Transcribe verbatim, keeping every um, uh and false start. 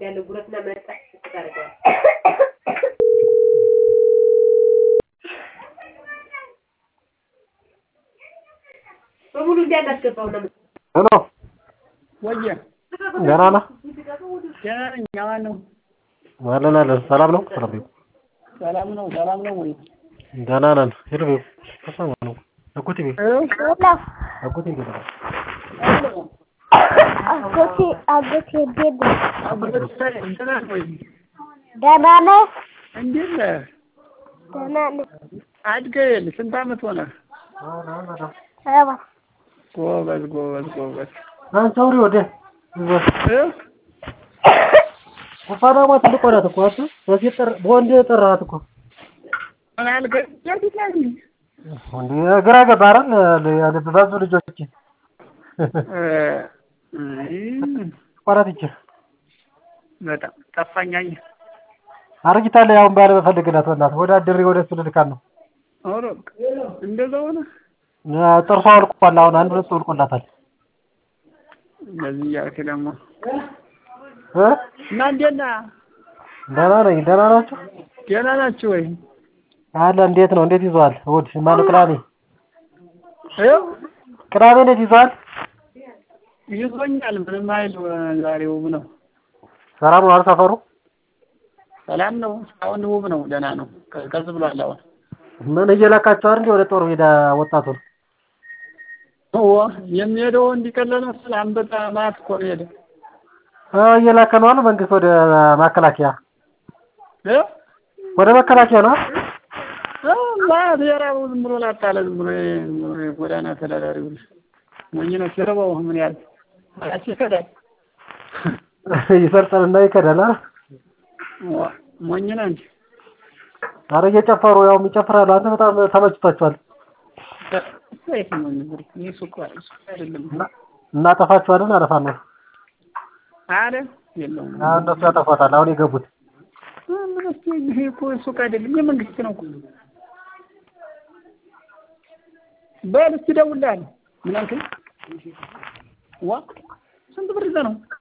ያለ ጉረትና መጣች ተታረቀው በሙሉ እንዲያናስገባው ነው ሄሎ ወየ ደህና ነህ ደህና ነው ዋለና ሰላም ነው ሰላም ነው ሰላም ነው ሰላም ነው ወይ ደህና ነን ሄሎ ተሰማ ነው አኩቲ ቤት አኩቲ እንዴት ነው አኩቲ አኩቲ ቤት ደህና ወይ ደህና ነህ እንዴት ነህ ደህና ነህ አድገል ስንት አመት ሆነ ሰባ ጎበዝ ጎበዝ ጎበዝ አንተውሪ ወደ ወፋዳማ ትልቅ ወራት እኮ አቱ በዚህ ጥር በወንድ ጥራት እኮ አናልከ ያዲታኒ ወንድ ግራ ገባ አይደል ያለ ባዙ ልጆች እ ወራት ይች በጣም ጠፋኛኝ አርጊታለ ያውን ባለ በፈልግላት ወናት ወደ አድሪ ወደ እሱ ልልካል ነው ኦሮክ እንደዛው ነው ጥርሷ አልቆላል አሁን አንድ ሁለት ወልቆላታል ለዚህ ያከ ደግሞ እ እና እንደና ደህና ነኝ ደህና ናችሁ ደህና ናችሁ ወይ አለ እንዴት ነው እንዴት ይዟል ወድ ማን ቅዳሜ እ ቅዳሜ እንዴት ይዟል ይዞኛል ምንም አይል ዛሬው ነው ሰላም ነው አልሰፈሩ ሰላም ነው አሁን ውብ ነው ደህና ነው ከዝ ብሏል አሁን ምን እየላካቸው አይደል ወደ ጦር ሜዳ ወጣቱን ኦ የሚሄደው እንዲቀለል መስል አንበጣ ማት እኮ ነው ሄደ አ እየላከ ነው አለ መንግስት ወደ ማከላከያ እ ወደ ማከላከያ ነው እ ማለት የራቡ ዝም ብሎ ላጣለ ዝም ብሎ ጎዳና ተዳዳሪው ሞኝ ነው ሲረባው ምን ያህል አላች ይከዳል ይሰርጣልና ይከዳል ሞኝ ነው እንጂ አረ እየጨፈሩ ያው የሚጨፍራሉ አንተ በጣም ተመችቷቸዋል ሰይፍ ነው እንግዲህ ይሱቁ አይደለም እናጠፋቸዋለን አረፋና አረ የለውም እነሱ ያጠፋታል አሁን የገቡት ምን እስቲ ይሄ እኮ ሱቅ አይደለም የመንግስት ነው እኮ በል እስቲ ደውልልሃል ምን አልከኝ ዋ ስንት ብር ይዘህ ነው